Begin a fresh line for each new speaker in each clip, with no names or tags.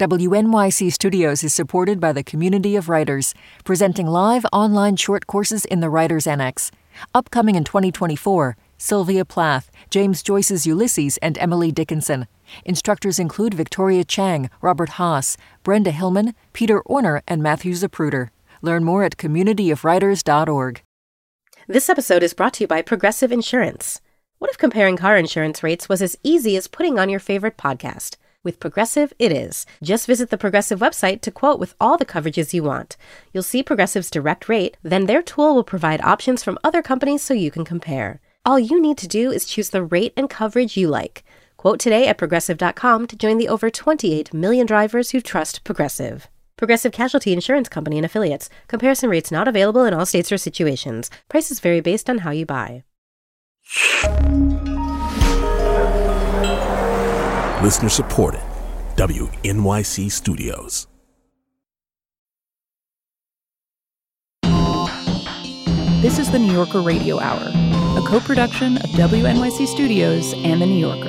WNYC Studios is supported by the Community of Writers, presenting live online short courses in the Writers Annex. Upcoming in 2024, Sylvia Plath, James Joyce's Ulysses, and Emily Dickinson. Instructors include Victoria Chang, Robert Haas, Brenda Hillman, Peter Orner, and Matthew Zapruder. Learn more at communityofwriters.org.
This episode is brought to you by Progressive Insurance. What if comparing car insurance rates was as easy as putting on your favorite podcast? With Progressive, it is. Just visit the Progressive website to quote with all the coverages you want. You'll see Progressive's direct rate, then their tool will provide options from other companies so you can compare. All you need to do is choose the rate and coverage you like. Quote today at Progressive.com to join the over 28 million drivers who trust Progressive. Progressive Casualty Insurance Company and Affiliates. Comparison rates not available in all states or situations. Prices vary based on how you buy.
Listener supported. WNYC Studios.
This is the New Yorker Radio Hour, a co-production of WNYC Studios and The New Yorker.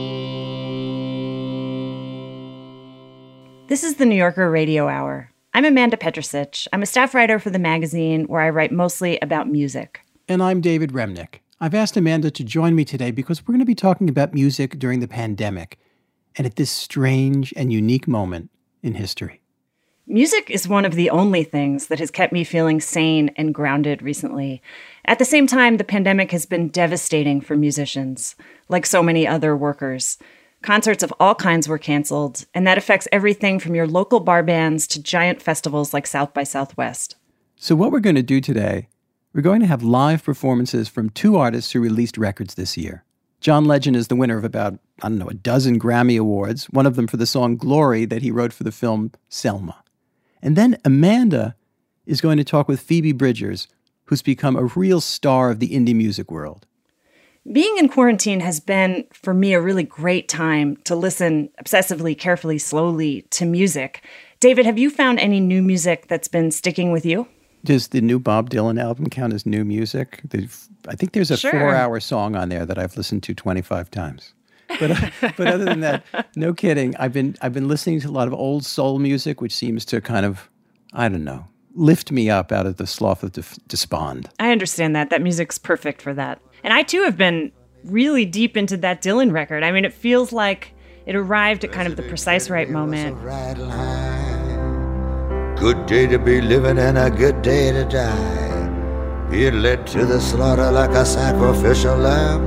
This is the New Yorker Radio Hour. I'm Amanda Petrusich. I'm a staff writer for the magazine where I write mostly about music.
And I'm David Remnick. I've asked Amanda to join me today because we're going to be talking about music during the pandemic and at this strange and unique moment in history.
Music is one of the only things that has kept me feeling sane and grounded recently. At the same time, the pandemic has been devastating for musicians, like so many other workers. Concerts of all kinds were canceled, and that affects everything from your local bar bands to giant festivals like South by Southwest.
So what we're going to do today, we're going to have live performances from two artists who released records this year. John Legend is the winner of about, a dozen Grammy Awards, one of them for the song Glory that he wrote for the film Selma. And then Amanda is going to talk with Phoebe Bridgers, who's become a real star of the indie music world.
Being in quarantine has been, for me, a really great time to listen obsessively, carefully, slowly to music. David, have you found any new music that's been sticking with you?
Does the new Bob Dylan album count as new music? I think there's a 4-hour song on there that I've listened to 25 times. But other than that, no kidding. I've been listening to a lot of old soul music, which seems to kind of, lift me up out of the slough of despond.
I understand that. That music's perfect for that. And I, too, have been really deep into that Dylan record. I mean, it feels like it arrived at kind of the precise right moment.
Good day to be living and a good day to die. Being led to the slaughter like a sacrificial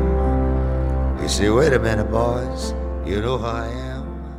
lamb. You see, wait a minute, boys. You know who I am.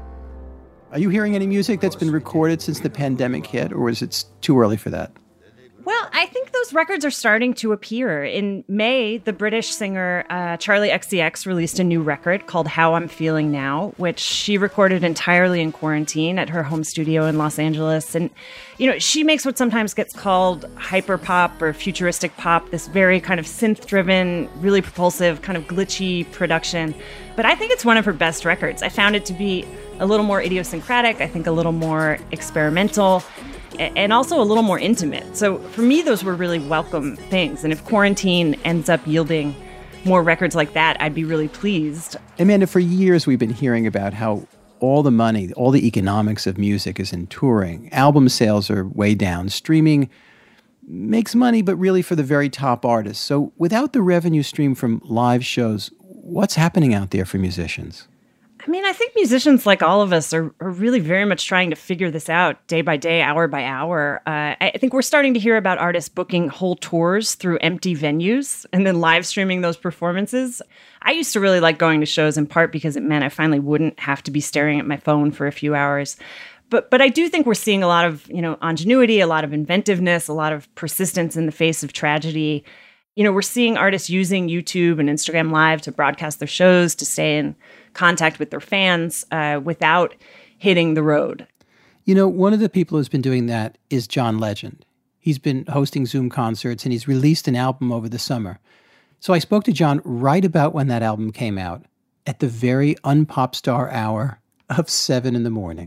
Are you hearing any music that's been recorded since the pandemic hit, or is it too early for that?
Well, I think those records are starting to appear. In May, the British singer Charli XCX released a new record called How I'm Feeling Now, which she recorded entirely in quarantine at her home studio in Los Angeles. And, she makes what sometimes gets called hyperpop or futuristic pop, this very kind of synth-driven, really propulsive, kind of glitchy production. But I think it's one of her best records. I found it to be a little more idiosyncratic, I think a little more experimental, and also a little more intimate. So for me, those were really welcome things. And if quarantine ends up yielding more records like that, I'd be really pleased.
Amanda, for years we've been hearing about how all the money, all the economics of music is in touring. Album sales are way down. Streaming makes money, but really for the very top artists. So without the revenue stream from live shows, what's happening out there for musicians?
I mean, I think musicians, like all of us, are really very much trying to figure this out day by day, hour by hour. I think we're starting to hear about artists booking whole tours through empty venues and then live streaming those performances. I used to really like going to shows in part because it meant I finally wouldn't have to be staring at my phone for a few hours. But I do think we're seeing a lot of, ingenuity, a lot of inventiveness, a lot of persistence in the face of tragedy. We're seeing artists using YouTube and Instagram Live to broadcast their shows, to stay in contact with their fans without hitting the road.
One of the people who's been doing that is John Legend. He's been hosting Zoom concerts, and he's released an album over the summer. So I spoke to John right about when that album came out, at the very unpop star hour of 7 a.m.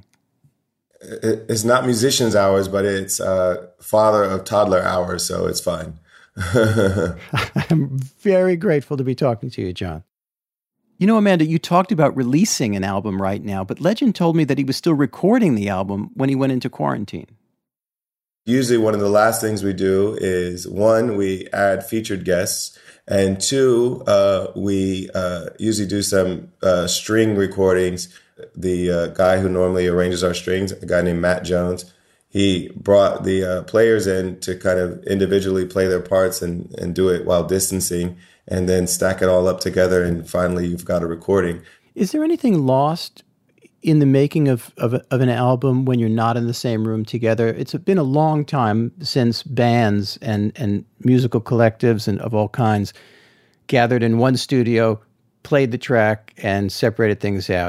It's not musicians' hours, but it's father of toddler hours, so it's fine.
I'm very grateful to be talking to you, John. You know, Amanda, you talked about releasing an album right now, but Legend told me that he was still recording the album when he went into quarantine.
Usually one of the last things we do is, one, we add featured guests, and two, we usually do some string recordings. The guy who normally arranges our strings, a guy named Matt Jones, he brought the players in to kind of individually play their parts and do it while distancing, and then stack it all up together, and finally you've got a recording.
Is there anything lost in the making of an album when you're not in the same room together? It's been a long time since bands and musical collectives and of all kinds gathered in one studio, played the track, and separated things out.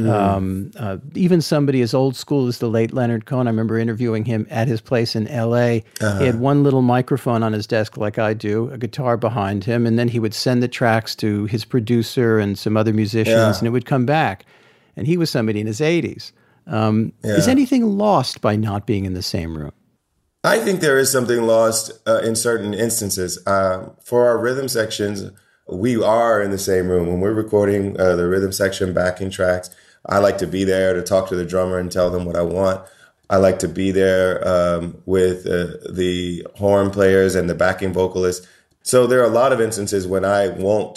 Even somebody as old school as the late Leonard Cohen, I remember interviewing him at his place in L.A. He had one little microphone on his desk like I do, a guitar behind him, and then he would send the tracks to his producer and some other musicians, and it would come back. And he was somebody in his 80s. Is anything lost by not being in the same room?
I think there is something lost in certain instances. For our rhythm sections, we are in the same room. When we're recording the rhythm section backing tracks, I like to be there to talk to the drummer and tell them what I want. I like to be there with the horn players and the backing vocalists. So there are a lot of instances when I won't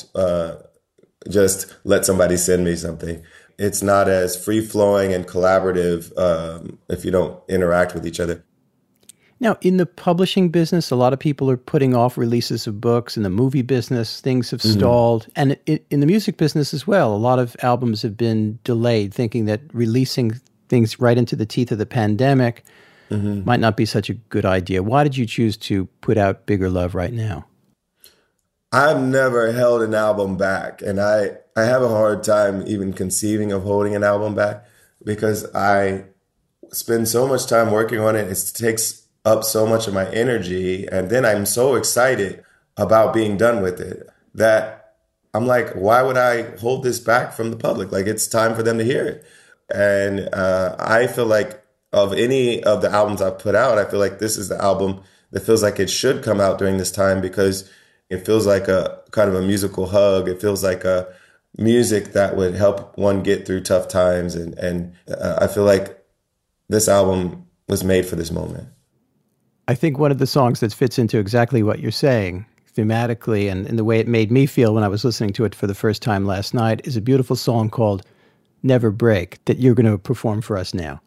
just let somebody send me something. It's not as free-flowing and collaborative if you don't interact with each other.
Now, in the publishing business, a lot of people are putting off releases of books. In the movie business, things have stalled. And in the music business as well, a lot of albums have been delayed, thinking that releasing things right into the teeth of the pandemic might not be such a good idea. Why did you choose to put out Bigger Love right now?
I've never held an album back, and I have a hard time even conceiving of holding an album back because I spend so much time working on it. It takes up so much of my energy, and then I'm so excited about being done with it that I'm like, why would I hold this back from the public? Like, it's time for them to hear it. And I feel like of any of the albums I've put out, I feel like this is the album that feels like it should come out during this time because it feels like a kind of a musical hug. It feels like a music that would help one get through tough times. And I feel like this album was made for this moment.
I think one of the songs that fits into exactly what you're saying thematically and in the way it made me feel when I was listening to it for the first time last night is a beautiful song called Never Break that you're going to perform for us now.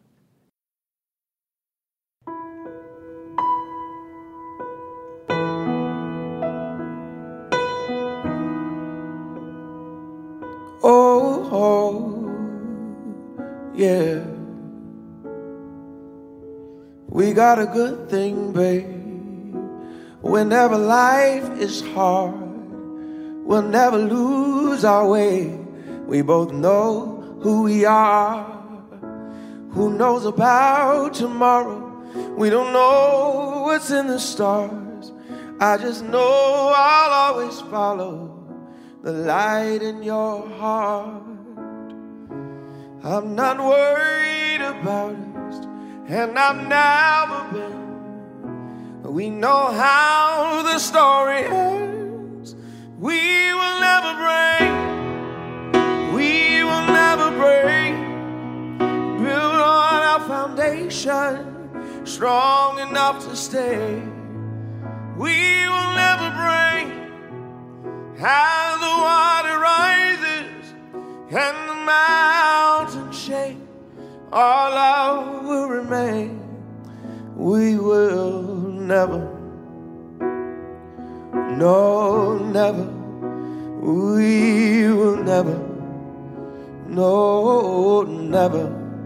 Yeah, we got a good thing, babe. Whenever life is hard, we'll never lose our way. We both know who we are. Who knows about tomorrow? We don't know what's in the stars. I just know I'll always follow the light in your heart. I'm not worried about us, and I've never been. We know how the story ends. We will never break. We will never break. Build on our foundation, strong enough to stay. We will never break. As the water rises and the mountains shake, our love will remain. We will never, no, never. We will never, no, never.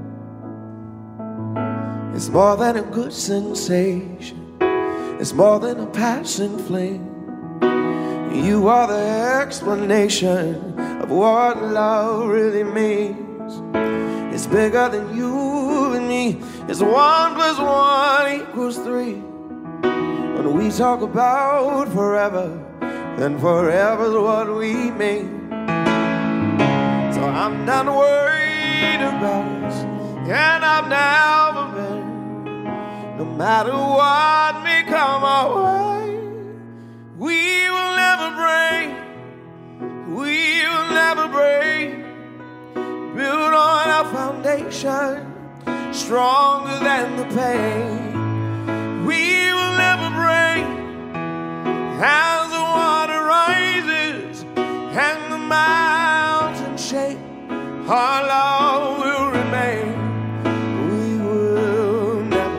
It's more than a good sensation. It's more than a passing fling. You are the explanation of what love really means. It's bigger than you and me. It's 1 + 1 = 3. When we talk about forever, then forever's what we mean. So I'm not worried about us, and I've never been. No matter what may come our way, we will never break. We We will never break. Built on our foundation, stronger than the pain. We will never break. As the water rises and the mountains shake, our love will remain. We will never,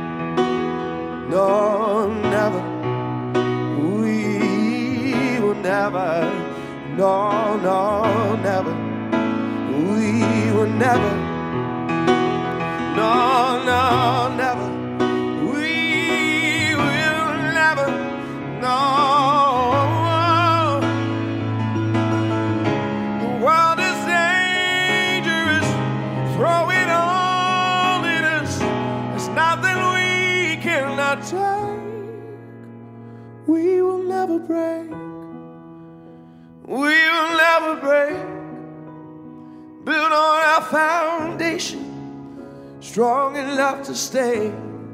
no, never. We will never, no, no, never. We will never, no, no, never. We will never, no. The world is dangerous, throw it all in us. There's nothing we cannot take. We will never break. We will never break. Built on our foundation, strong enough to stay.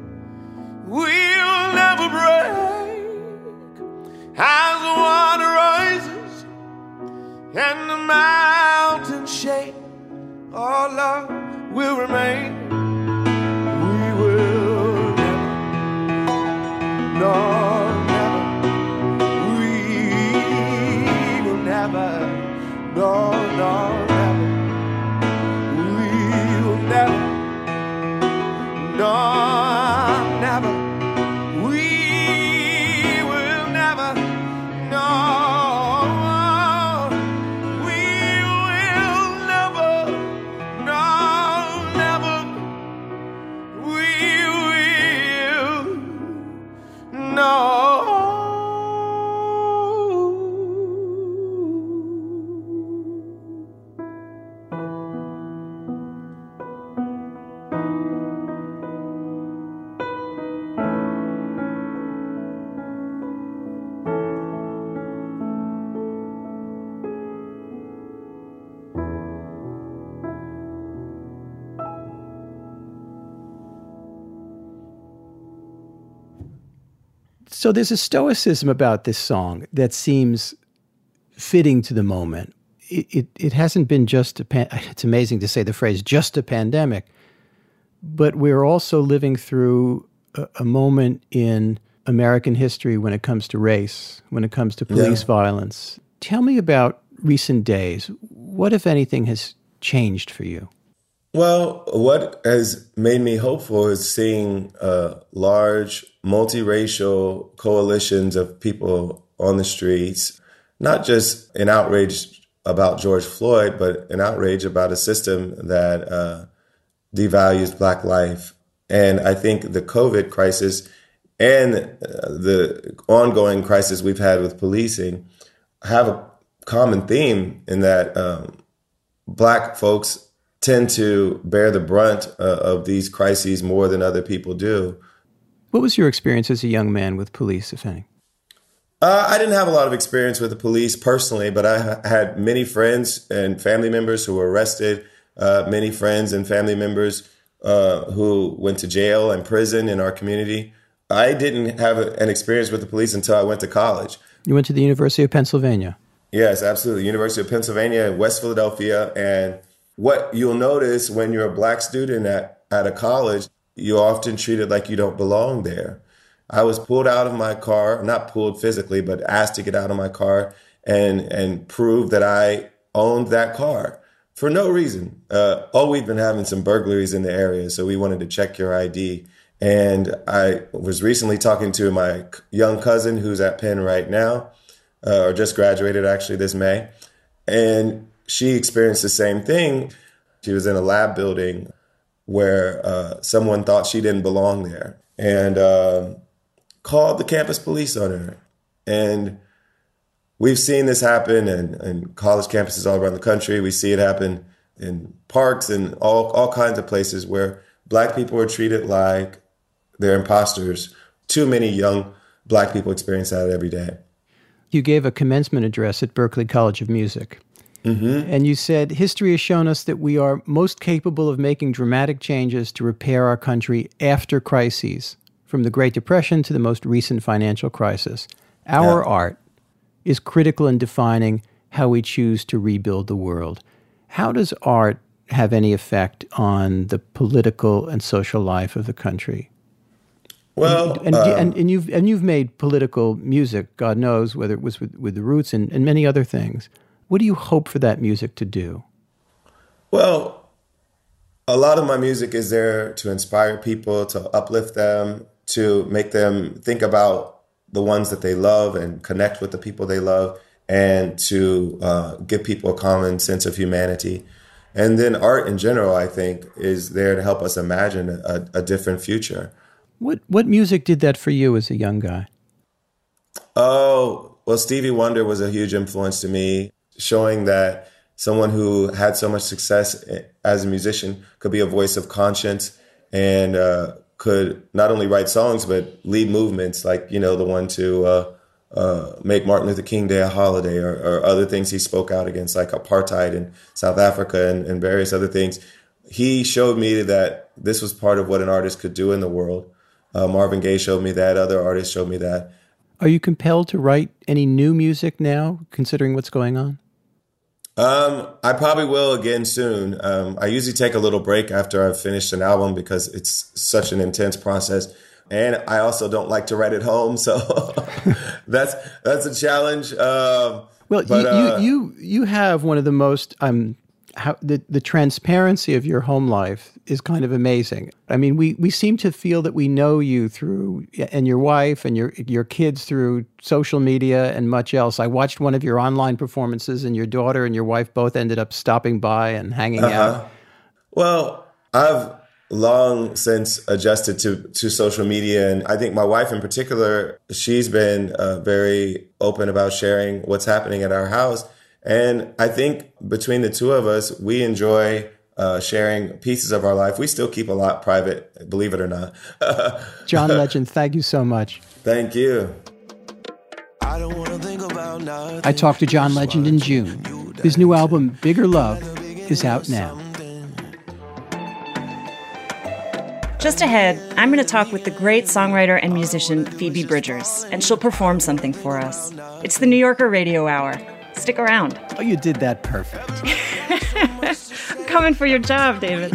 We'll never break. As the water rises and the mountains shake, our love will remain. We will never, no, never. We will never, no, no, never. Never, no, never. We will never, no. We will never, no, never. We will, no.
So there's a stoicism about this song that seems fitting to the moment. It hasn't been just it's amazing to say the phrase, just a pandemic, but we're also living through a moment in American history when it comes to race, when it comes to police violence. Tell me about recent days. What, if anything, has changed for you?
Well, what has made me hopeful is seeing large multiracial coalitions of people on the streets, not just an outrage about George Floyd, but an outrage about a system that devalues Black life. And I think the COVID crisis and the ongoing crisis we've had with policing have a common theme in that Black folks tend to bear the brunt of these crises more than other people do.
What was your experience as a young man with police, if any?
I didn't have a lot of experience with the police personally, but I had many friends and family members who were arrested, many friends and family members who went to jail and prison in our community. I didn't have an experience with the police until I went to college.
You went to the University of Pennsylvania?
Yes, absolutely. University of Pennsylvania in West Philadelphia. And what you'll notice when you're a Black student at a college, you're often treated like you don't belong there. I was pulled out of my car, not pulled physically, but asked to get out of my car and prove that I owned that car for no reason. We've been having some burglaries in the area, so we wanted to check your ID. And I was recently talking to my young cousin who's at Penn right now, or just graduated actually this May. And she experienced the same thing. She was in a lab building where someone thought she didn't belong there and called the campus police on her. And we've seen this happen in college campuses all around the country. We see it happen in parks and all kinds of places where Black people are treated like they're imposters. Too many young Black people experience that every day.
You gave a commencement address at Berklee College of Music. Mm-hmm. And you said, history has shown us that we are most capable of making dramatic changes to repair our country after crises, from the Great Depression to the most recent financial crisis. Our art is critical in defining how we choose to rebuild the world. How does art have any effect on the political and social life of the country?
Well,
and you've made political music, God knows, whether it was with the Roots and many other things. What do you hope for that music to do?
Well, a lot of my music is there to inspire people, to uplift them, to make them think about the ones that they love and connect with the people they love, and to give people a common sense of humanity. And then art in general, I think, is there to help us imagine a different future.
What music did that for you as a young guy?
Oh, well, Stevie Wonder was a huge influence to me, showing that someone who had so much success as a musician could be a voice of conscience and could not only write songs, but lead movements like, the one to make Martin Luther King Day a holiday, or other things he spoke out against, like apartheid in South Africa and various other things. He showed me that this was part of what an artist could do in the world. Marvin Gaye showed me that. Other artists showed me that.
Are you compelled to write any new music now, considering what's going on?
I probably will again soon. I usually take a little break after I've finished an album because it's such an intense process. And I also don't like to write at home, so that's a challenge.
You have one of the most the transparency of your home life is kind of amazing. I mean, we seem to feel that we know you through, and your wife and your kids through social media and much else. I watched one of your online performances, and your daughter and your wife both ended up stopping by and hanging out.
Well, I've long since adjusted to social media, and I think my wife in particular, she's been very open about sharing what's happening at our house. And I think between the two of us, we enjoy sharing pieces of our life. We still keep a lot private, believe it or not.
John Legend, thank you so much.
Thank you.
I talked to John Legend in June. His new album, Bigger Love, is out now.
Just ahead, I'm going to talk with the great songwriter and musician Phoebe Bridgers, and she'll perform something for us. It's the New Yorker Radio Hour. Stick around.
Oh, you did that perfect.
I'm coming for your job, David.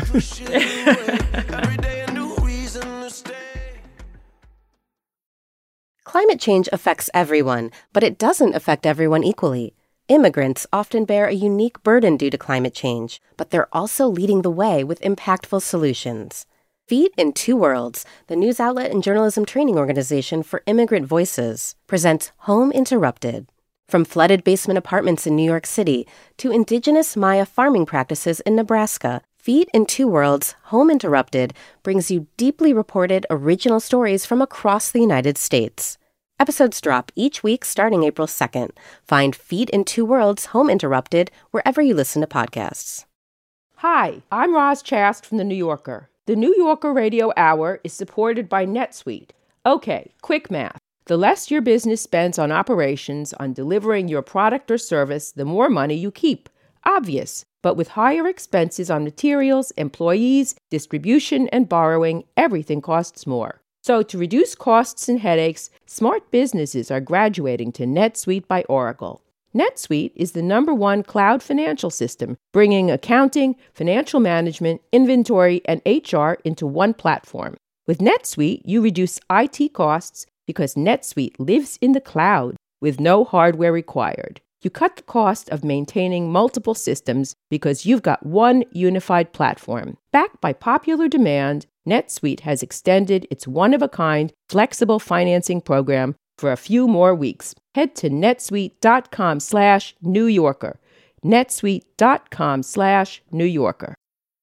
Climate change affects everyone, but it doesn't affect everyone equally. Immigrants often bear a unique burden due to climate change, but they're also leading the way with impactful solutions. Feet in Two Worlds, the news outlet and journalism training organization for immigrant voices, presents Home Interrupted. From flooded basement apartments in New York City to indigenous Maya farming practices in Nebraska, Feet in Two Worlds, Home Interrupted brings you deeply reported original stories from across the United States. Episodes drop each week starting April 2nd. Find Feet in Two Worlds, Home Interrupted wherever you listen to podcasts.
Hi, I'm Roz Chast from The New Yorker. The New Yorker Radio Hour is supported by NetSuite. Okay, quick math. The less your business spends on operations, on delivering your product or service, the more money you keep. Obvious. But with higher expenses on materials, employees, distribution, and borrowing, everything costs more. So to reduce costs and headaches, smart businesses are graduating to NetSuite by Oracle. NetSuite is the #1 cloud financial system, bringing accounting, financial management, inventory, and HR into one platform. With NetSuite, you reduce IT costs because NetSuite lives in the cloud with no hardware required. You cut the cost of maintaining multiple systems because you've got one unified platform. Backed by popular demand, NetSuite has extended its one-of-a-kind flexible financing program for a few more weeks. Head to netsuite.com/New Yorker. netsuite.com/New Yorker.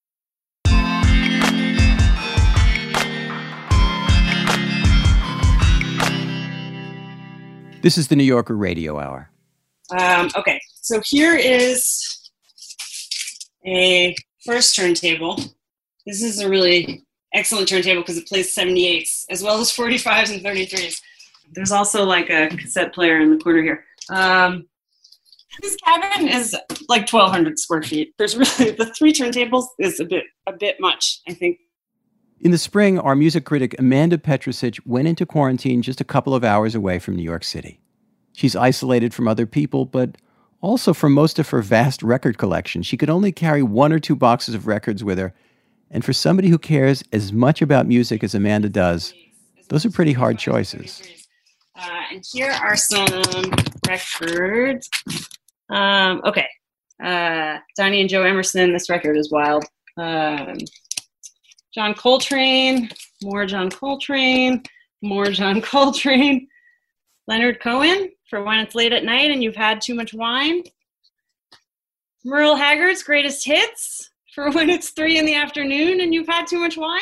This is the New Yorker Radio Hour.
Okay, so here is a first turntable. This is a really excellent turntable because it plays 78s as well as 45s and 33s. There's also like a cassette player in the corner here. This cabin is like 1,200 square feet. There's really, the 3 turntables is a bit much, I think.
In the spring, our music critic Amanda Petrusich went into quarantine just a couple of hours away from New York City. She's isolated from other people, but Also, for most of her vast record collection, she could only carry 1 or 2 boxes of records with her. And for somebody who cares as much about music as Amanda does, those are pretty hard choices.
And here are some records. Okay. Donnie and Joe Emerson, this record is wild. John Coltrane, more John Coltrane, more John Coltrane. Leonard Cohen, for When It's Late at Night and You've Had Too Much Wine. Merle Haggard's Greatest Hits, for When It's 3 in the afternoon and You've Had Too Much Wine.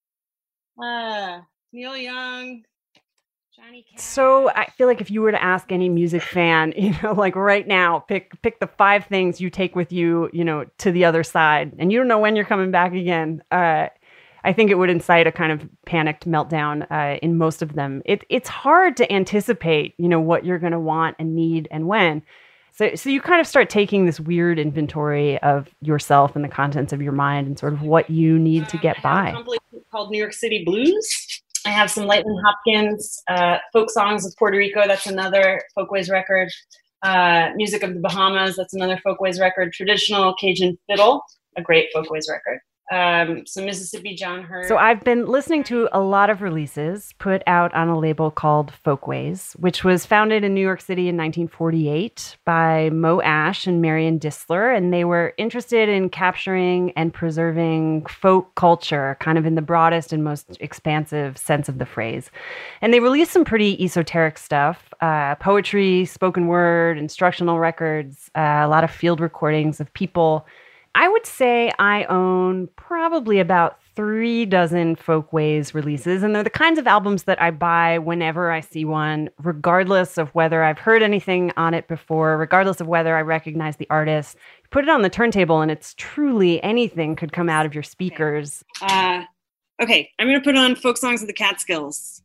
Neil Young. Johnny Cash.
So I feel like if you were to ask any music fan, like right now, pick the 5 things you take with you, to the other side, and you don't know when you're coming back again. I think it would incite a kind of panicked meltdown in most of them. It's hard to anticipate, what you're going to want and need and when. So you kind of start taking this weird inventory of yourself and the contents of your mind and sort of what you need to get by.
I have a compilation called New York City Blues. I have some Lightning Hopkins, Folk Songs of Puerto Rico. That's another Folkways record. Music of the Bahamas. That's another Folkways record. Traditional Cajun Fiddle, a great Folkways record. Some Mississippi John Hurt.
So I've been listening to a lot of releases put out on a label called Folkways, which was founded in New York City in 1948 by Mo Ash and Marion Disler. And they were interested in capturing and preserving folk culture, kind of in the broadest and most expansive sense of the phrase. And they released some pretty esoteric stuff, poetry, spoken word, instructional records, a lot of field recordings of people. I would say I own probably about 3 dozen Folkways releases, and they're the kinds of albums that I buy whenever I see one, regardless of whether I've heard anything on it before, regardless of whether I recognize the artist. You put it on the turntable, and it's truly anything could come out of your speakers.
Okay, I'm going to put on Folk Songs of the Catskills.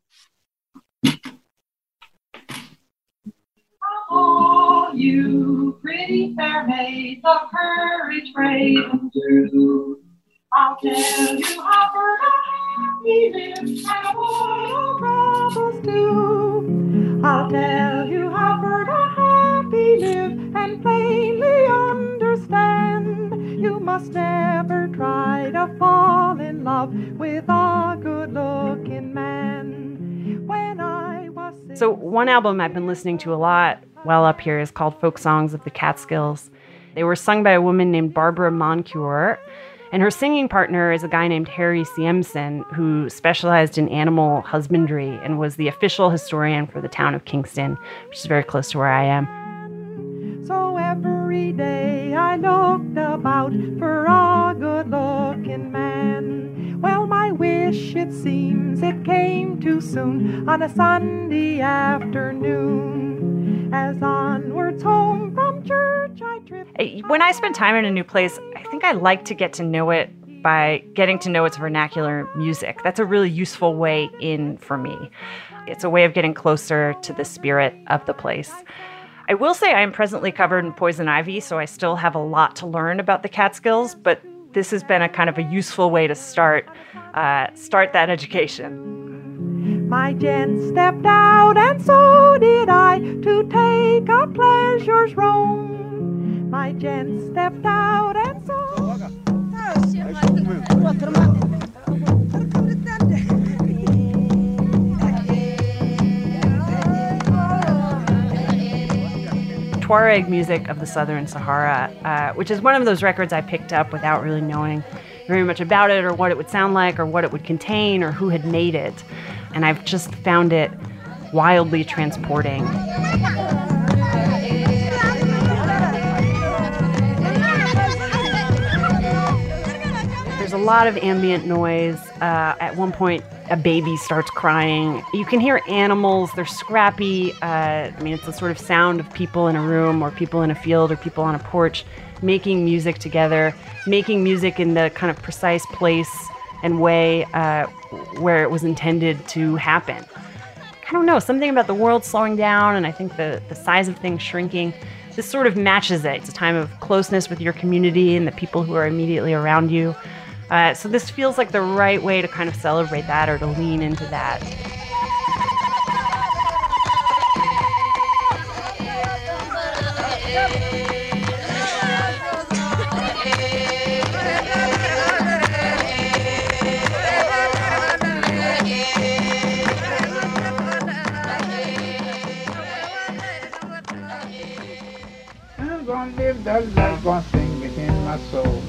Oh, you pretty fair maids of courage brave and true, I'll tell you how for happy live and what all troubles do. I'll tell you how for happy live and plainly understand. You must never try to fall in love with a good-looking man. When I was
So one album I've been listening to a lot while up here is called Folk Songs of the Catskills. They were sung by a woman named Barbara Moncure, and her singing partner is a guy named Harry Siemsen, who specialized in animal husbandry and was the official historian for the town of Kingston, which is very close to where I am.
So every day I looked about for a good-looking man. Well, my wish, it seems, it came too soon on a Sunday afternoon. As onwards home from church I tripped.
When I spend time in a new place, I think I like to get to know it by getting to know its vernacular music. That's a really useful way in for me. It's a way of getting closer to the spirit of the place. I will say I am presently covered in poison ivy, so I still have a lot to learn about the Catskills, but this has been a kind of a useful way to start that education.
My gent stepped out, and so did I, to take a pleasure's roam. My gent stepped out, and so...
Tuareg music of the Southern Sahara, which is one of those records I picked up without really knowing very much about it or what it would sound like or what it would contain or who had made it. And I've just found it wildly transporting. There's a lot of ambient noise. At one point, a baby starts crying. You can hear animals. They're scrappy. It's the sort of sound of people in a room or people in a field or people on a porch making music together, making music in the kind of precise place and way where it was intended to happen. I don't know, something about the world slowing down and I think the size of things shrinking, this sort of matches it. It's a time of closeness with your community and the people who are immediately around you. So this feels like the right way to kind of celebrate that or to lean into that.
I'm gonna live the life, gonna sing it in my soul.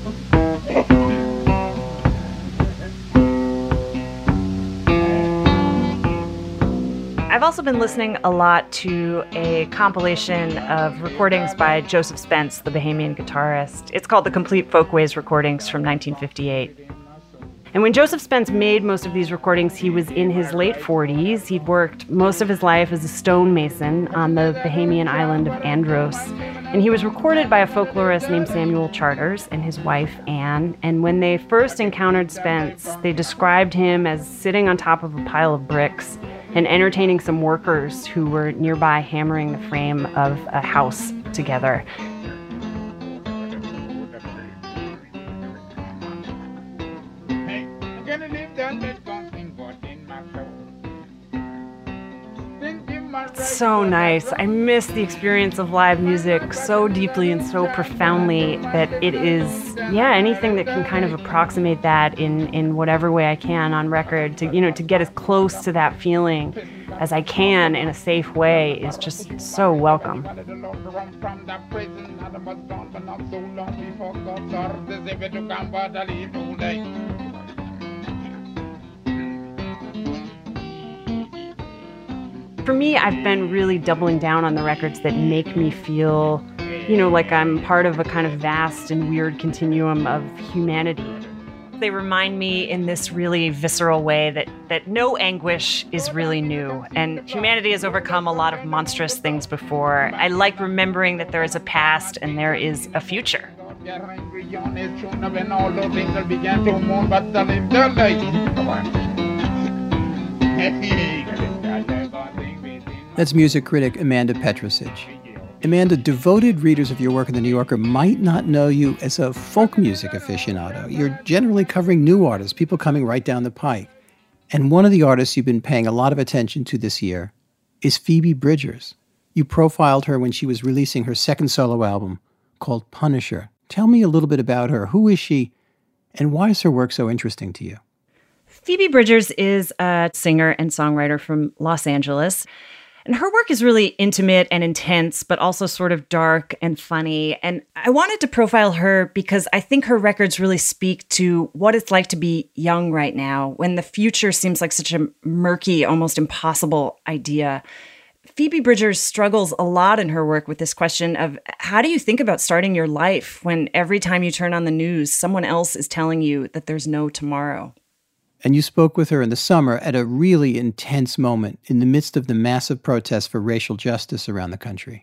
I've also been listening a lot to a compilation of recordings by Joseph Spence, the Bahamian guitarist. It's called The Complete Folkways Recordings from 1958. And when Joseph Spence made most of these recordings, he was in his late 40s. He'd worked most of his life as a stonemason on the Bahamian island of Andros. And he was recorded by a folklorist named Samuel Charters and his wife, Anne. And when they first encountered Spence, they described him as sitting on top of a pile of bricks and entertaining some workers who were nearby hammering the frame of a house together. It's so nice. I miss the experience of live music so deeply and so profoundly that it is, anything that can kind of approximate that in whatever way I can on record, to get as close to that feeling as I can in a safe way is just so welcome. For me, I've been really doubling down on the records that make me feel, like I'm part of a kind of vast and weird continuum of humanity. They remind me in this really visceral way that no anguish is really new, and humanity has overcome a lot of monstrous things before. I like remembering that there is a past and there is a future.
That's music critic Amanda Petrusich. Amanda, devoted readers of your work in The New Yorker might not know you as a folk music aficionado. You're generally covering new artists, people coming right down the pike. And one of the artists you've been paying a lot of attention to this year is Phoebe Bridgers. You profiled her when she was releasing her second solo album called Punisher. Tell me a little bit about her. Who is she, and why is her work so interesting to you?
Phoebe Bridgers is a singer and songwriter from Los Angeles. And her work is really intimate and intense, but also sort of dark and funny. And I wanted to profile her because I think her records really speak to what it's like to be young right now, when the future seems like such a murky, almost impossible idea. Phoebe Bridgers struggles a lot in her work with this question of how do you think about starting your life when every time you turn on the news, someone else is telling you that there's no tomorrow?
And you spoke with her in the summer at a really intense moment in the midst of the massive protests for racial justice around the country.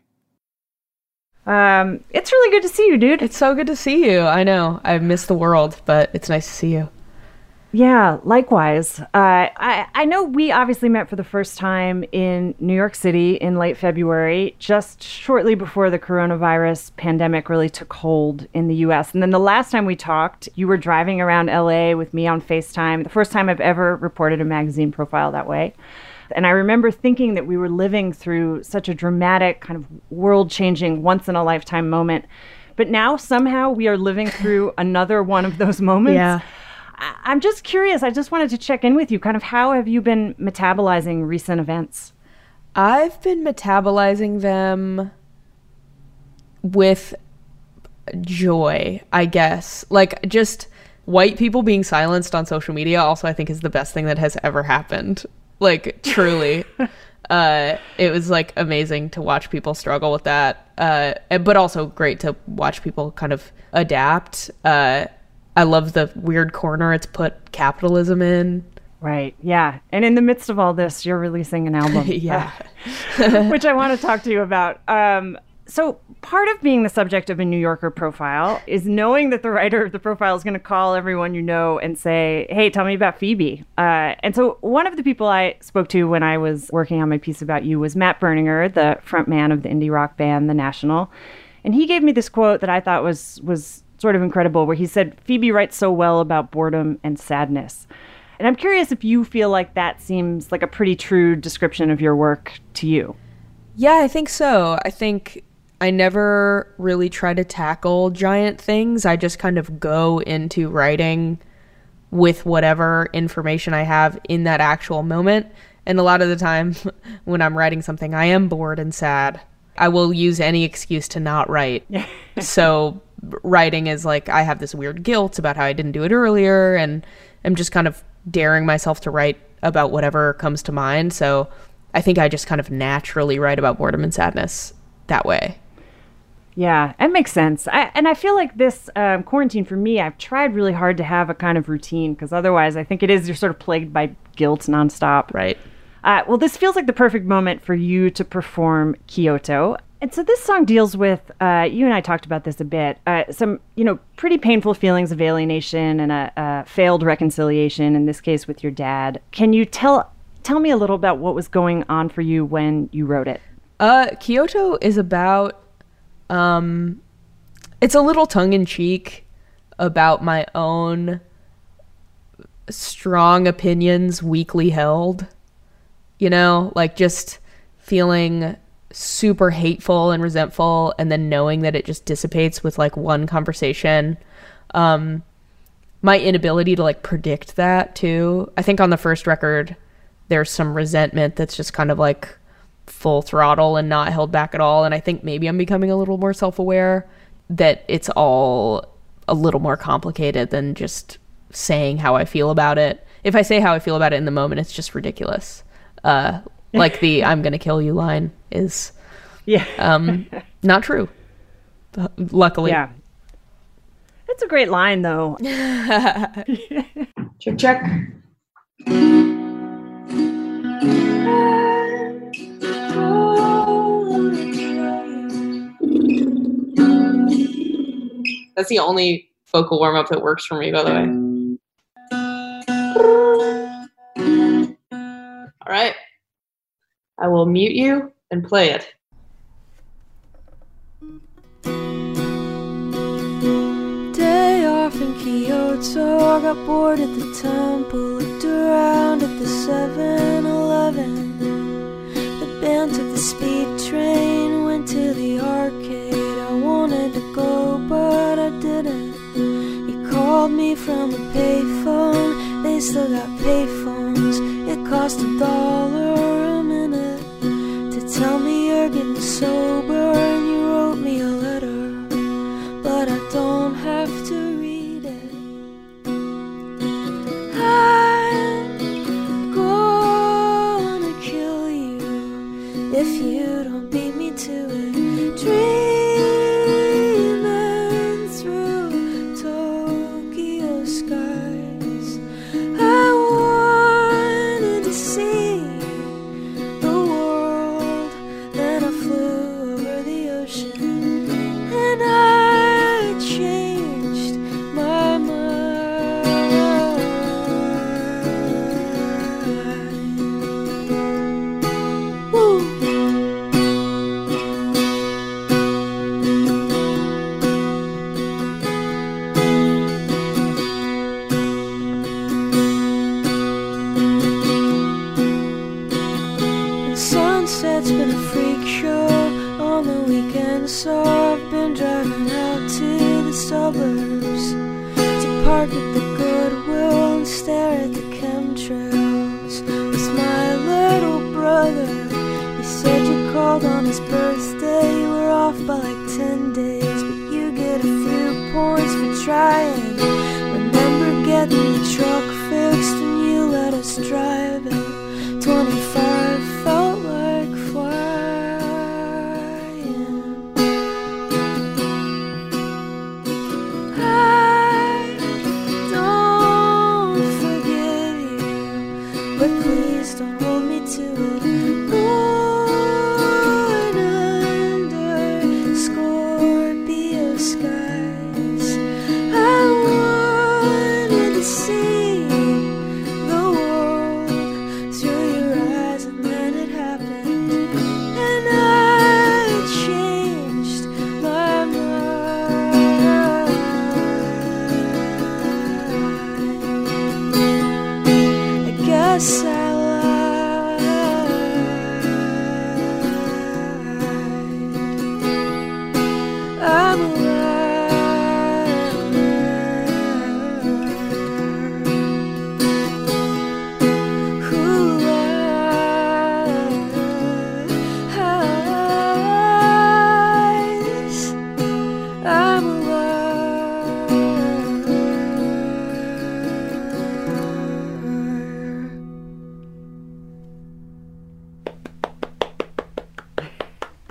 It's really good to see you, dude.
It's so good to see you. I know. I've missed the world, but it's nice to see you.
Yeah, likewise. I know we obviously met for the first time in New York City in late February, just shortly before the coronavirus pandemic really took hold in the U.S. And then the last time we talked, you were driving around L.A. with me on FaceTime, the first time I've ever reported a magazine profile that way. And I remember thinking that we were living through such a dramatic, kind of world-changing, once-in-a-lifetime moment. But now somehow we are living through another one of those moments.
Yeah.
I'm just curious. I just wanted to check in with you. Kind of how have you been metabolizing recent events?
I've been metabolizing them with joy, I guess. Like, just white people being silenced on social media also, I think, is the best thing that has ever happened. Like, truly. It was, like, amazing to watch people struggle with that. But also great to watch people kind of adapt. I love the weird corner it's put capitalism in.
Right, yeah. And in the midst of all this, you're releasing an album.
Yeah.
Which I want to talk to you about. So part of being the subject of a New Yorker profile is knowing that the writer of the profile is going to call everyone you know and say, hey, tell me about Phoebe. And so one of the people I spoke to when I was working on my piece about you was Matt Berninger, the front man of the indie rock band, The National. And he gave me this quote that I thought was sort of incredible, where he said, Phoebe writes so well about boredom and sadness. And I'm curious if you feel like that seems like a pretty true description of your work to you.
Yeah, I think so. I I never really try to tackle giant things. I just kind of go into writing with whatever information I have in that actual moment. And a lot of the time when I'm writing something, I am bored and sad. I will use any excuse to not write. So writing is like, I have this weird guilt about how I didn't do it earlier, and I'm just kind of daring myself to write about whatever comes to mind. So I think I just kind of naturally write about boredom and sadness that way.
Yeah, it makes sense. I feel like this quarantine for me, I've tried really hard to have a kind of routine, because otherwise I think you're sort of plagued by guilt nonstop.
Right.
Well, this feels like the perfect moment for you to perform Kyoto. And so this song deals with, you and I talked about this a bit, some, pretty painful feelings of alienation and a failed reconciliation, in this case with your dad. Can you tell me a little about what was going on for you when you wrote it?
Kyoto is about, it's a little tongue-in-cheek about my own strong opinions weakly held, like just feeling super hateful and resentful, and then knowing that it just dissipates with like one conversation. My inability to like predict that too. I think on the first record there's some resentment that's just kind of like full throttle and not held back at all, and I think maybe I'm becoming a little more self-aware that it's all a little more complicated than just saying how I feel about it. If I say how I feel about it in the moment, it's just ridiculous. Like the "I'm gonna kill you" line is not true, luckily.
Yeah, it's a great line though.
Check. That's the only vocal warm-up that works for me, by the way. All right. I will mute you and play it.
Day off in Kyoto, got bored at the temple, looked around at the 7-Eleven. The band took the speed train, went to the arcade. I wanted to go, but I didn't. You called me from a payphone, they still got payphones. It cost $1 a minute to tell me you're getting sober, and you wrote me a letter, but I don't have to read it. I'm gonna kill you if you don't beat me to it. Dreaming through Tokyo skies, I wanted to see the world. Then I flew over the ocean, and I changed my mind. Woo. The sunset's been a freak show on the weekend, so I've been driving out to the suburbs to park at the Goodwill and stare at the chemtrails. It's my little brother. He said you called on his birthday. You were off by like 10 days, but you get a few points for trying. Remember getting the truck fixed and you let us drive it. 25 felt like flying. I don't forgive you, but please don't hold me to it. Born under Scorpio skies, I wanted to see the world through your eyes, and then it happened, and I changed my mind. I guess I lied.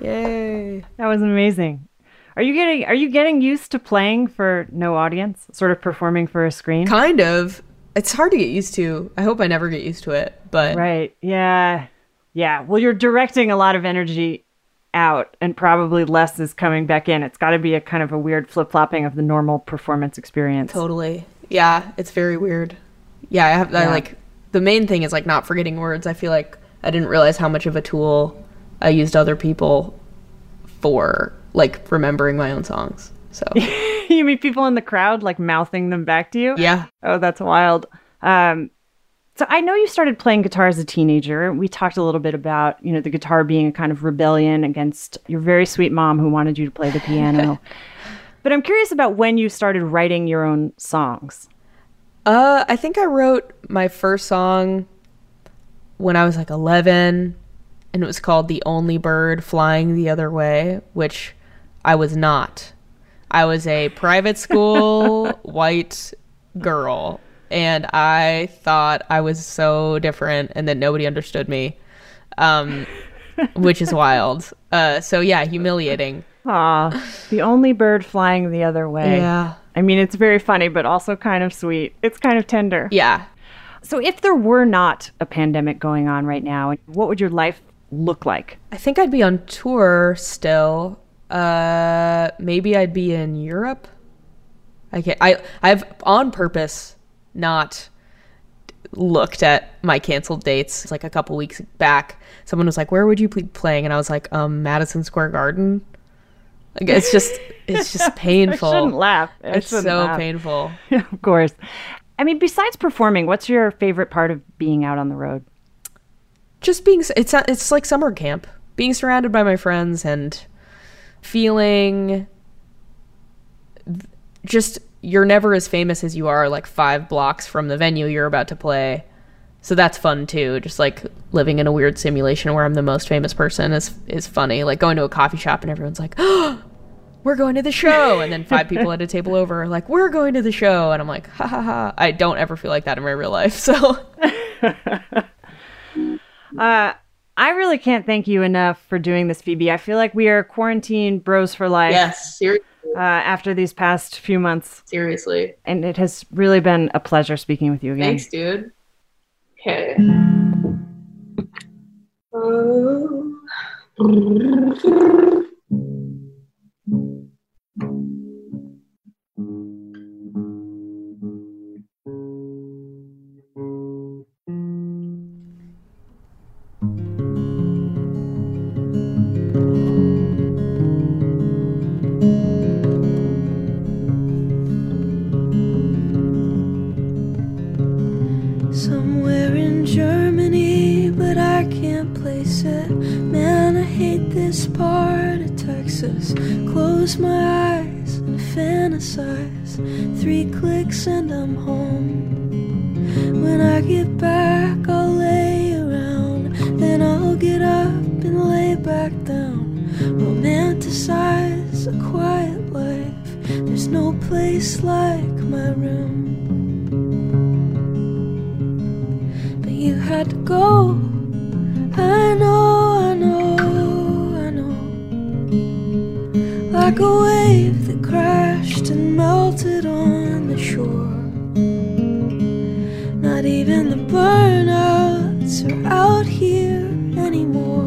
Yay.
That was amazing. Are you getting used to playing for no audience, sort of performing for a screen?
Kind of. It's hard to get used to. I hope I never get used to it, but
Right. Yeah. Yeah. Well, you're directing a lot of energy out and probably less is coming back in. It's got to be a kind of a weird flip-flopping of the normal performance experience.
Totally. Yeah, it's very weird. Yeah, I like the main thing is like not forgetting words. I feel like I didn't realize how much of a tool I used other people for like remembering my own songs. So
you meet people in the crowd like mouthing them back to you?
Yeah.
Oh, that's wild. So I know you started playing guitar as a teenager. We talked a little bit about, the guitar being a kind of rebellion against your very sweet mom who wanted you to play the piano. But I'm curious about when you started writing your own songs.
I think I wrote my first song when I was like 11, and it was called The Only Bird Flying the Other Way, which I was not. I was a private school white girl, and I thought I was so different and that nobody understood me, which is wild. So yeah, humiliating.
Aw, The Only Bird Flying the Other Way.
Yeah.
I mean, it's very funny, but also kind of sweet. It's kind of tender.
Yeah.
So if there were not a pandemic going on right now, what would your life look like?
I think I'd be on tour still. Maybe I'd be in Europe. I've on purpose not looked at my canceled dates. It's like a couple weeks back, someone was like, "Where would you be playing?" And I was like, "Madison Square Garden." Like it's just painful.
I shouldn't laugh.
It's so painful.
Yeah, of course. I mean, besides performing, what's your favorite part of being out on the road?
Just being, it's like summer camp. Being surrounded by my friends and feeling just you're never as famous as you are like 5 blocks from the venue you're about to play. So that's fun too. Just like living in a weird simulation where I'm the most famous person is funny. Like going to a coffee shop and everyone's like, "Oh, we're going to the show." And then 5 people at a table over are like, "We're going to the show." And I'm like, ha ha ha. I don't ever feel like that in my real life. So
I really can't thank you enough for doing this, Phoebe. I feel like we are quarantine bros for life.
Yes, seriously.
After these past few months.
Seriously.
And it has really been a pleasure speaking with you again.
Thanks, dude. Okay.
Somewhere in Germany, but I can't place it. Man, I hate this part of Texas. Close my eyes and fantasize. 3 clicks and I'm home. When I get back, I'll lay around. Then I'll get up and lay back down. Romanticize a quiet life. There's no place like my room. You had to go. I know, I know, I know. Like a wave that crashed and melted on the shore. Not even the burnouts are out here anymore.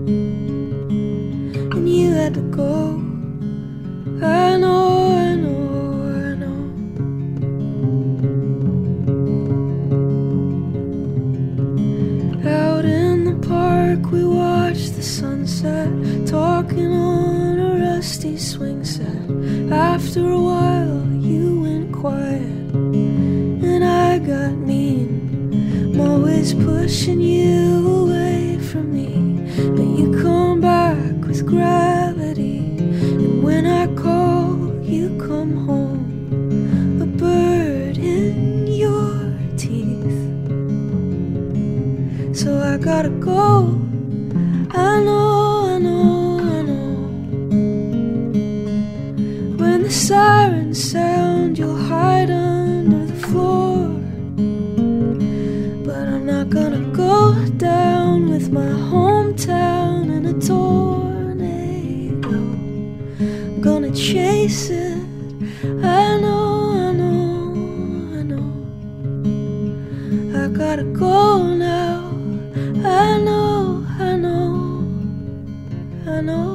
And you had to go. I know, I know, I know. Out in the park we watched the sunset, talking on a rusty swing set. After a while you went quiet and I got mean. I'm always pushing you away from me, but you come back with gravity. And when I call you come home, a bird in your teeth. So I gotta go. I know, I know, I know. When the sirens sound, you'll hide under the floor. But I'm not gonna go down with my hometown in a tornado. chase it. I know, I know, I know. I gotta go now. I know, I know, I know.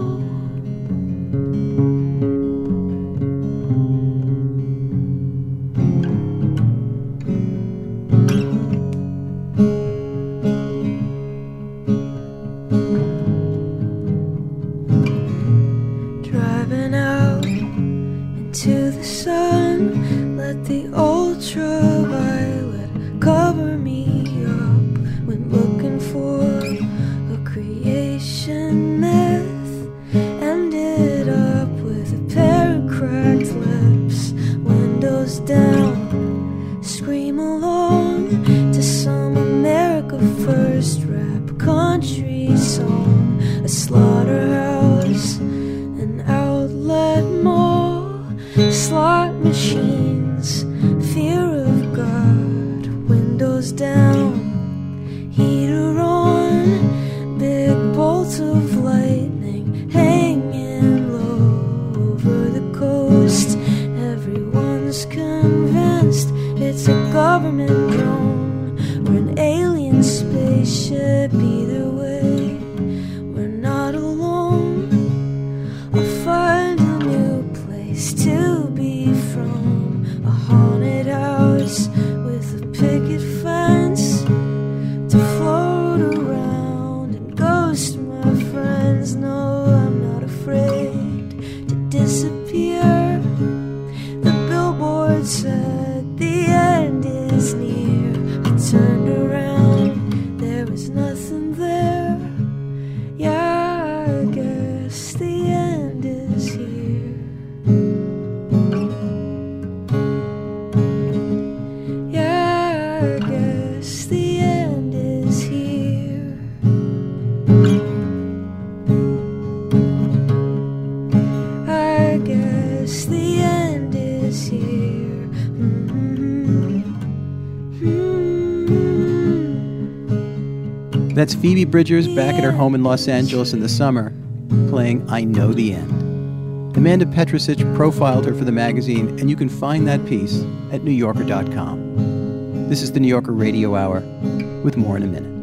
Driving out into the sun, let the ultraviolet cover me up when looking for a creation myth. Ended up with a pair of cracked lips, windows down, scream along to some America First rap country song, a slaughterhouse, an outlet mall, slot machines, fear of God, windows down, heater on, big bolt of lightning hanging low over the coast. Everyone's convinced it's a government drone or an alien spaceship. Either way, we're not alone. I'll find a new place to be from, a haunted house with a picket fence to float around and ghost my friends. No, I'm not afraid to disappear. The billboard said the end is near. I turned around, there was nothing there. Yeah, I guess the end is here. Yeah, I guess the end is here. I guess the end is here.
That's Phoebe Bridgers back at her home in Los Angeles in the summer, playing I Know the End. Amanda Petrusich profiled her for the magazine, and you can find that piece at NewYorker.com. This is the New Yorker Radio Hour, with more in a minute.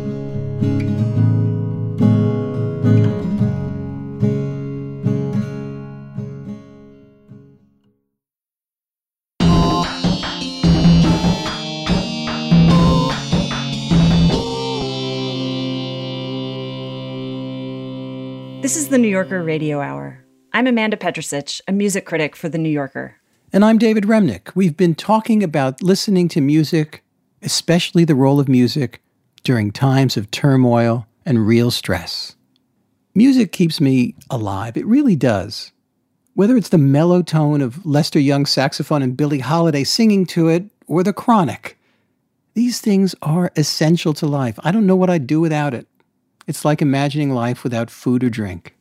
This is the New Yorker Radio Hour. I'm Amanda Petrusich, a music critic for The New Yorker.
And I'm David Remnick. We've been talking about listening to music, especially the role of music during times of turmoil and real stress. Music keeps me alive. It really does. Whether it's the mellow tone of Lester Young's saxophone and Billie Holiday singing to it, or The Chronic. These things are essential to life. I don't know what I'd do without it. It's like imagining life without food or drink.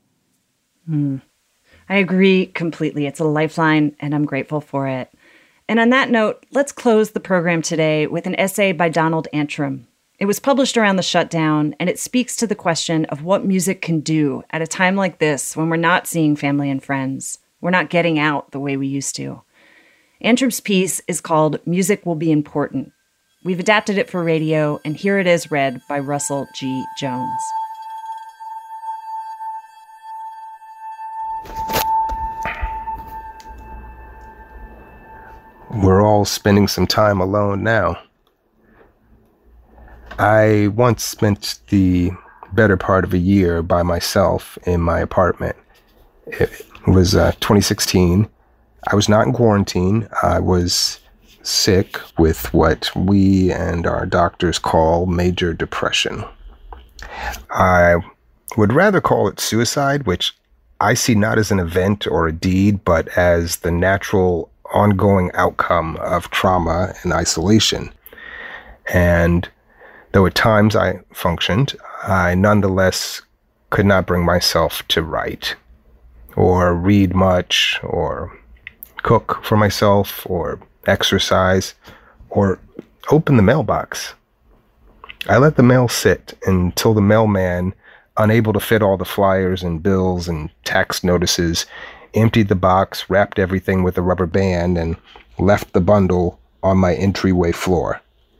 I agree completely. It's a lifeline, and I'm grateful for it. And on that note, let's close the program today with an essay by Donald Antrim. It was published around the shutdown, and it speaks to the question of what music can do at a time like this when we're not seeing family and friends. We're not getting out the way we used to. Antrim's piece is called Music Will Be Important. We've adapted it for radio, and here it is read by Russell G. Jones.
We're all spending some time alone now. I once spent the better part of a year by myself in my apartment. It was 2016. I was not in quarantine. I was sick with what we and our doctors call major depression. I would rather call it suicide, which I see not as an event or a deed, but as the natural ongoing outcome of trauma and isolation. And though at times I functioned, I nonetheless could not bring myself to write or read much or cook for myself or exercise or open the mailbox. I let the mail sit until the mailman, unable to fit all the flyers and bills and tax notices emptied the box, wrapped everything with a rubber band, and left the bundle on my entryway floor.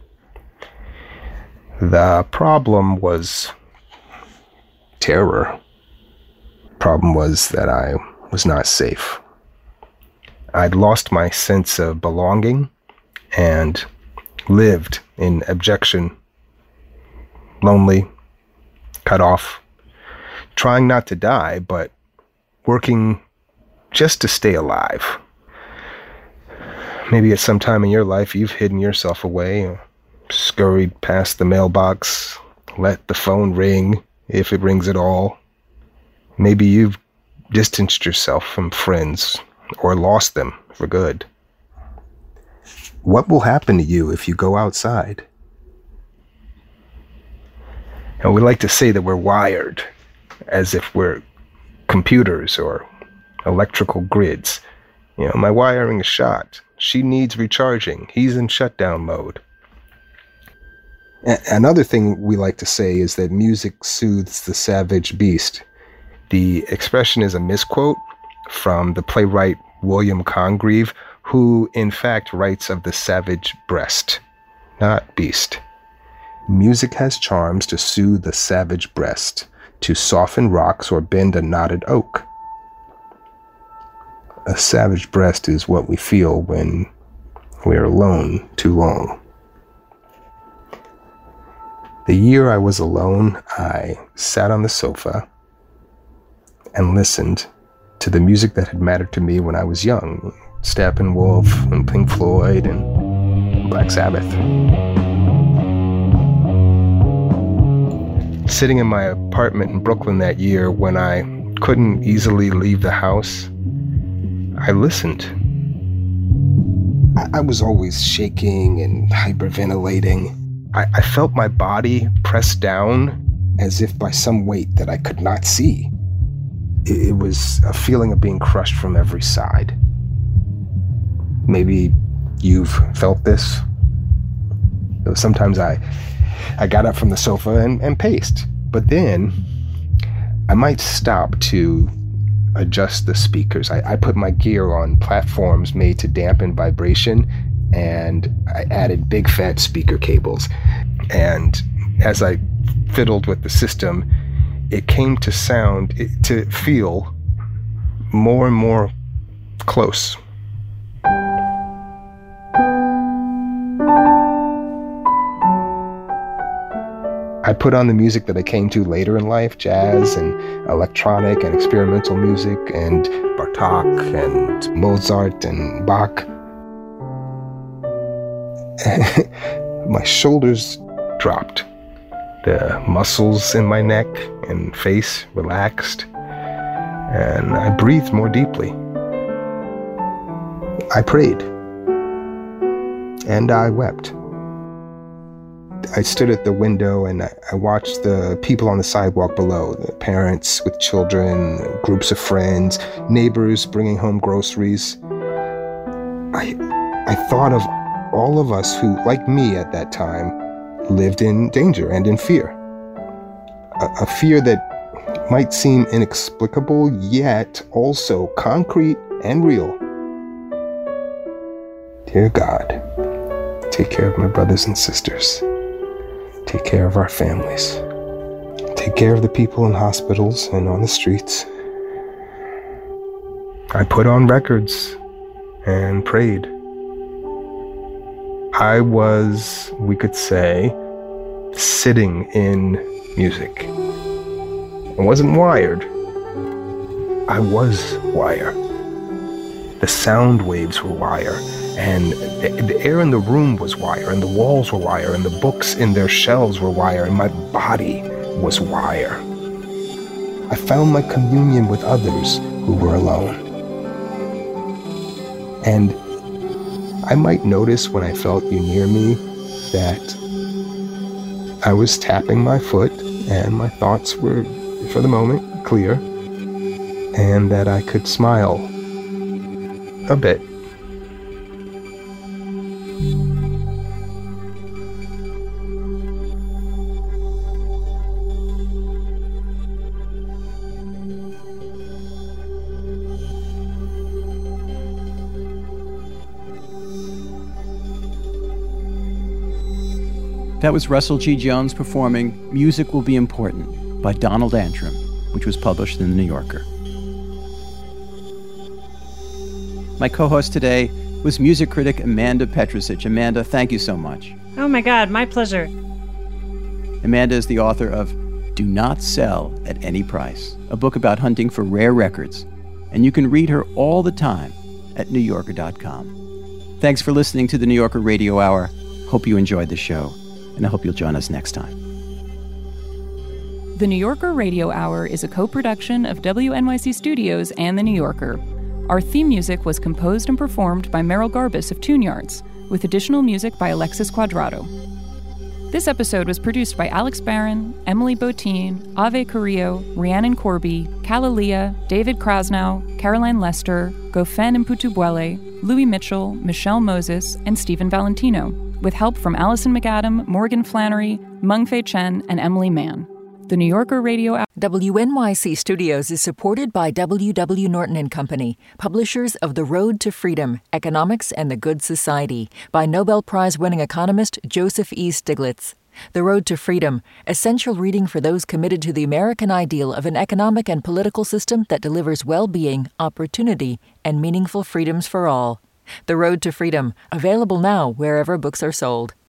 The problem was terror. Problem was that I was not safe. I'd lost my sense of belonging and lived in abjection, lonely, cut off, trying not to die, but working just to stay alive. Maybe at some time in your life you've hidden yourself away, scurried past the mailbox, let the phone ring, if it rings at all. Maybe you've distanced yourself from friends or lost them for good. What will happen to you if you go outside? And we like to say that we're wired as if we're computers or electrical grids. You know, my wiring is shot. She needs recharging. He's in shutdown mode. Another thing we like to say is that music soothes the savage beast. The expression is a misquote from the playwright William Congreve, who in fact writes of the savage breast, not beast. Music has charms to soothe the savage breast, to soften rocks or bend a knotted oak. A savage breast is what we feel when we're alone too long. The year I was alone, I sat on the sofa and listened to the music that had mattered to me when I was young. Steppenwolf and Pink Floyd and Black Sabbath. Sitting in my apartment in Brooklyn that year when I couldn't easily leave the house, I listened. I was always shaking and hyperventilating. I felt my body pressed down as if by some weight that I could not see. It was a feeling of being crushed from every side. Maybe you've felt this. Sometimes I got up from the sofa and paced, but then I might stop to adjust the speakers. I put my gear on platforms made to dampen vibration, and I added big fat speaker cables. And as I fiddled with the system, it came to to feel more and more close. I put on the music that I came to later in life, jazz and electronic and experimental music and Bartók and Mozart and Bach. My shoulders dropped. The muscles in my neck and face relaxed, and I breathed more deeply. I prayed, and I wept. I stood at the window and I watched the people on the sidewalk below, the parents with children, groups of friends, neighbors bringing home groceries. I thought of all of us who, like me at that time, lived in danger and in fear. A fear that might seem inexplicable, yet also concrete and real. Dear God, take care of my brothers and sisters. Take care of our families. Take care of the people in hospitals and on the streets. I put on records and prayed. I was, we could say, sitting in music. I wasn't wired. I was wire. The sound waves were wire, and the air in the room was wire, and the walls were wire, and the books in their shelves were wire, and my body was wire. I found my communion with others who were alone. And I might notice when I felt you near me that I was tapping my foot and my thoughts were, for the moment, clear, and that I could smile a bit.
That was Russell G. Jones performing Music Will Be Important by Donald Antrim, which was published in The New Yorker. My co-host today was music critic Amanda Petrusich. Amanda, thank you so much.
Oh my God, my pleasure.
Amanda is the author of Do Not Sell at Any Price, a book about hunting for rare records. And you can read her all the time at NewYorker.com. Thanks for listening to the New Yorker Radio Hour. Hope you enjoyed the show, and I hope you'll join us next time.
The New Yorker Radio Hour is a co-production of WNYC Studios and The New Yorker. Our theme music was composed and performed by Merrill Garbus of Tune Yards, with additional music by Alexis Cuadrado. This episode was produced by Alex Barron, Emily Botine, Ave Carrillo, Rhiannon Corby, Kalalia, David Krasnow, Caroline Lester, Gofen Mputubuele, Louis Mitchell, Michelle Moses, and Stephen Valentino, with help from Allison McAdam, Morgan Flannery, Mengfei Chen, and Emily Mann. The New Yorker Radio Hour.
WNYC Studios is supported by W.W. Norton & Company, publishers of The Road to Freedom, Economics and the Good Society, by Nobel Prize-winning economist Joseph E. Stiglitz. The Road to Freedom, essential reading for those committed to the American ideal of an economic and political system that delivers well-being, opportunity, and meaningful freedoms for all. The Road to Freedom, available now wherever books are sold.